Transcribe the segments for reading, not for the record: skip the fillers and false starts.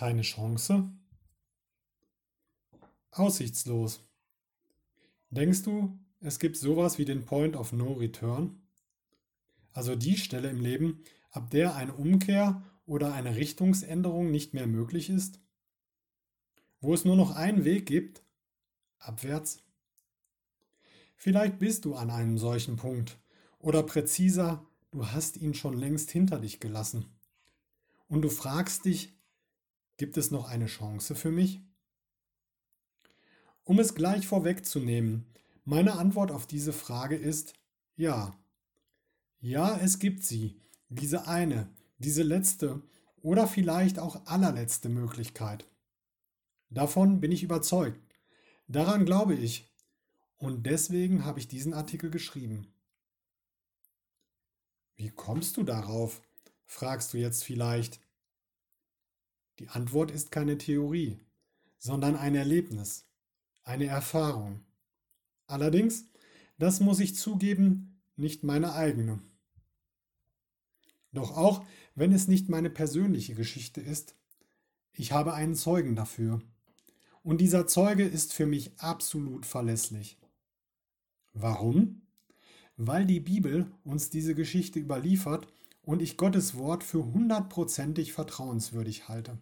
Keine Chance? Aussichtslos. Denkst du, es gibt sowas wie den Point of No Return? Also die Stelle im Leben, ab der eine Umkehr oder eine Richtungsänderung nicht mehr möglich ist? Wo es nur noch einen Weg gibt? Abwärts? Vielleicht bist du an einem solchen Punkt. Oder präziser, du hast ihn schon längst hinter dich gelassen. Und du fragst dich, gibt es noch eine Chance für mich? Um es gleich vorwegzunehmen, meine Antwort auf diese Frage ist ja. Ja, es gibt sie, diese eine, diese letzte oder vielleicht auch allerletzte Möglichkeit. Davon bin ich überzeugt. Daran glaube ich. Und deswegen habe ich diesen Artikel geschrieben. Wie kommst du darauf? Fragst du jetzt vielleicht. Die Antwort ist keine Theorie, sondern ein Erlebnis, eine Erfahrung. Allerdings, das muss ich zugeben, nicht meine eigene. Doch auch wenn es nicht meine persönliche Geschichte ist, ich habe einen Zeugen dafür. Und dieser Zeuge ist für mich absolut verlässlich. Warum? Weil die Bibel uns diese Geschichte überliefert und ich Gottes Wort für 100%ig vertrauenswürdig halte.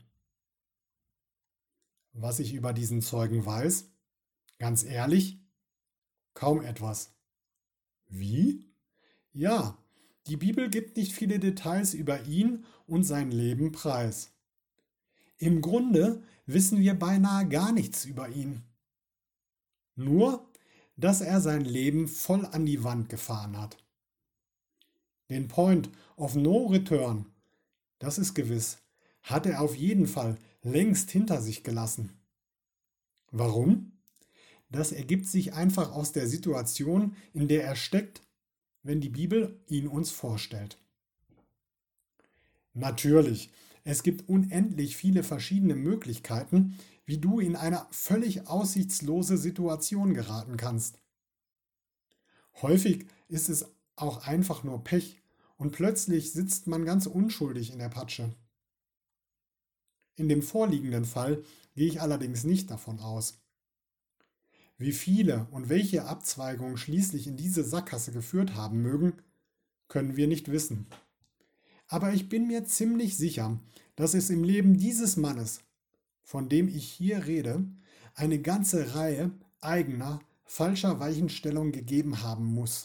Was ich über diesen Zeugen weiß? Ganz ehrlich, kaum etwas. Wie? Ja, die Bibel gibt nicht viele Details über ihn und sein Leben preis. Im Grunde wissen wir beinahe gar nichts über ihn. Nur, dass er sein Leben voll an die Wand gefahren hat. Den Point of No Return, das ist gewiss, hat er auf jeden Fall längst hinter sich gelassen. Warum? Das ergibt sich einfach aus der Situation, in der er steckt, wenn die Bibel ihn uns vorstellt. Natürlich, es gibt unendlich viele verschiedene Möglichkeiten, wie du in eine völlig aussichtslose Situation geraten kannst. Häufig ist es auch einfach nur Pech und plötzlich sitzt man ganz unschuldig in der Patsche. In dem vorliegenden Fall gehe ich allerdings nicht davon aus. Wie viele und welche Abzweigungen schließlich in diese Sackgasse geführt haben mögen, können wir nicht wissen. Aber ich bin mir ziemlich sicher, dass es im Leben dieses Mannes, von dem ich hier rede, eine ganze Reihe eigener, falscher Weichenstellungen gegeben haben muss.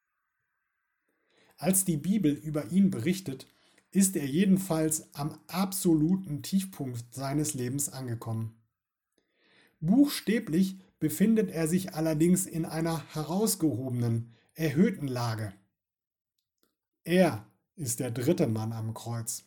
Als die Bibel über ihn berichtet, ist er jedenfalls am absoluten Tiefpunkt seines Lebens angekommen. Buchstäblich befindet er sich allerdings in einer herausgehobenen, erhöhten Lage. Er ist der dritte Mann am Kreuz.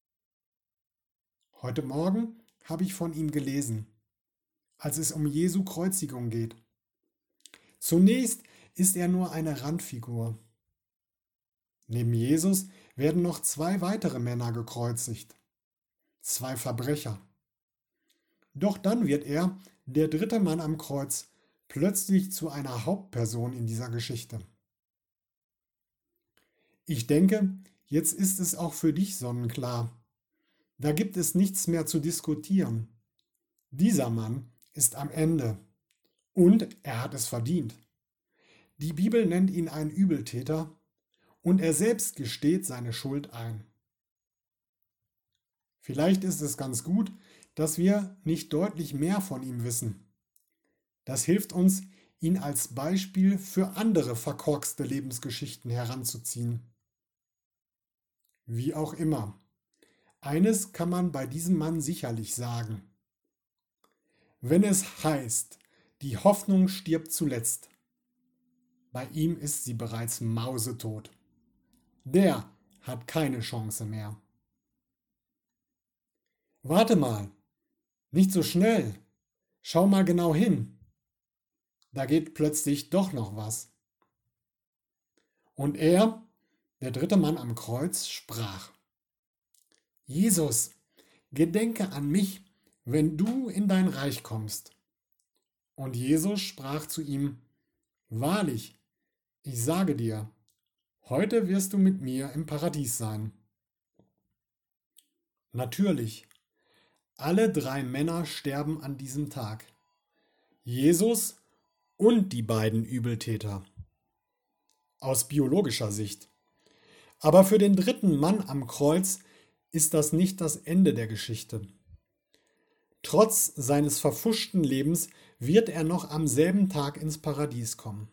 Heute Morgen habe ich von ihm gelesen, als es um Jesu Kreuzigung geht. Zunächst ist er nur eine Randfigur. Neben Jesus werden noch 2 weitere Männer gekreuzigt, 2 Verbrecher. Doch dann wird er, der dritte Mann am Kreuz, plötzlich zu einer Hauptperson in dieser Geschichte. Ich denke, jetzt ist es auch für dich sonnenklar. Da gibt es nichts mehr zu diskutieren. Dieser Mann ist am Ende. Und er hat es verdient. Die Bibel nennt ihn einen Übeltäter und er selbst gesteht seine Schuld ein. Vielleicht ist es ganz gut, dass wir nicht deutlich mehr von ihm wissen. Das hilft uns, ihn als Beispiel für andere verkorkste Lebensgeschichten heranzuziehen. Wie auch immer. Eines kann man bei diesem Mann sicherlich sagen. Wenn es heißt, die Hoffnung stirbt zuletzt, bei ihm ist sie bereits mausetot. Der hat keine Chance mehr. Warte mal, nicht so schnell. Schau mal genau hin. Da geht plötzlich doch noch was. Und er, der dritte Mann am Kreuz, sprach: Jesus, gedenke an mich, wenn du in dein Reich kommst. Und Jesus sprach zu ihm: Wahrlich, ich sage dir, heute wirst du mit mir im Paradies sein. Natürlich, Alle drei Männer sterben an diesem Tag. Jesus und die beiden Übeltäter. Aus biologischer Sicht. Aber für den dritten Mann am Kreuz ist das nicht das Ende der Geschichte. Trotz seines verpfuschten Lebens wird er noch am selben Tag ins Paradies kommen.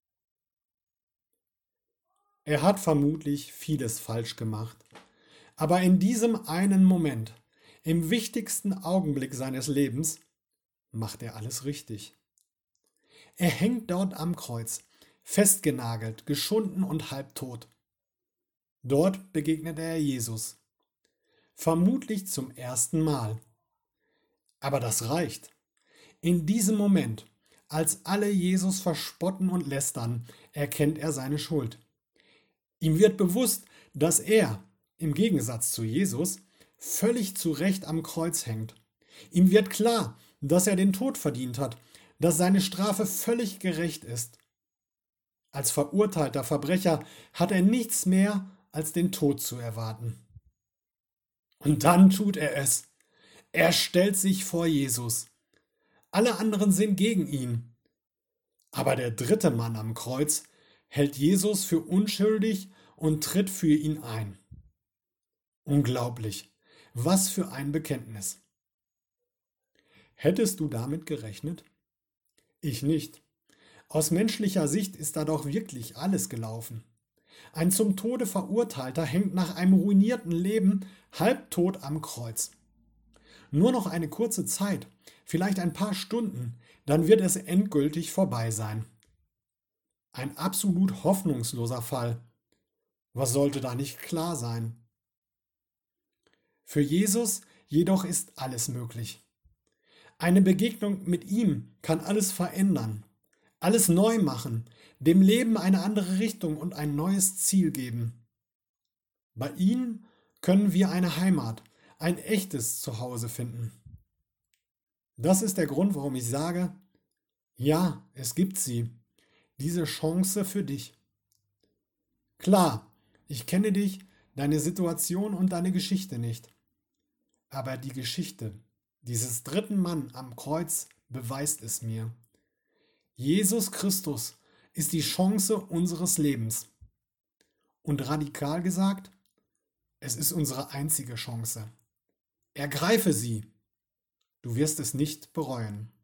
Er hat vermutlich vieles falsch gemacht, aber in diesem einen Moment, im wichtigsten Augenblick seines Lebens, macht er alles richtig. Er hängt dort am Kreuz, festgenagelt, geschunden und halbtot. Dort begegnet er Jesus, vermutlich zum ersten Mal. Aber das reicht. In diesem Moment, als alle Jesus verspotten und lästern, erkennt er seine Schuld. Ihm wird bewusst, dass er, im Gegensatz zu Jesus, völlig zu Recht am Kreuz hängt. Ihm wird klar, dass er den Tod verdient hat, dass seine Strafe völlig gerecht ist. Als verurteilter Verbrecher hat er nichts mehr als den Tod zu erwarten. Und dann tut er es. Er stellt sich vor Jesus. Alle anderen sind gegen ihn. Aber der dritte Mann am Kreuz hält Jesus für unschuldig und tritt für ihn ein. Unglaublich. Was für ein Bekenntnis. Hättest du damit gerechnet? Ich nicht. Aus menschlicher Sicht ist da doch wirklich alles gelaufen. Ein zum Tode Verurteilter hängt nach einem ruinierten Leben halbtot am Kreuz. Nur noch eine kurze Zeit, vielleicht ein paar Stunden, dann wird es endgültig vorbei sein. Ein absolut hoffnungsloser Fall. Was sollte da nicht klar sein? Für Jesus jedoch ist alles möglich. Eine Begegnung mit ihm kann alles verändern, alles neu machen, dem Leben eine andere Richtung und ein neues Ziel geben. Bei ihm können wir eine Heimat, ein echtes Zuhause finden. Das ist der Grund, warum ich sage, ja, es gibt sie, diese Chance für dich. Klar, ich kenne dich, deine Situation und deine Geschichte nicht. Aber die Geschichte dieses dritten Mann am Kreuz beweist es mir. Jesus Christus ist die Chance unseres Lebens. Und radikal gesagt, es ist unsere einzige Chance. Ergreife sie. Du wirst es nicht bereuen.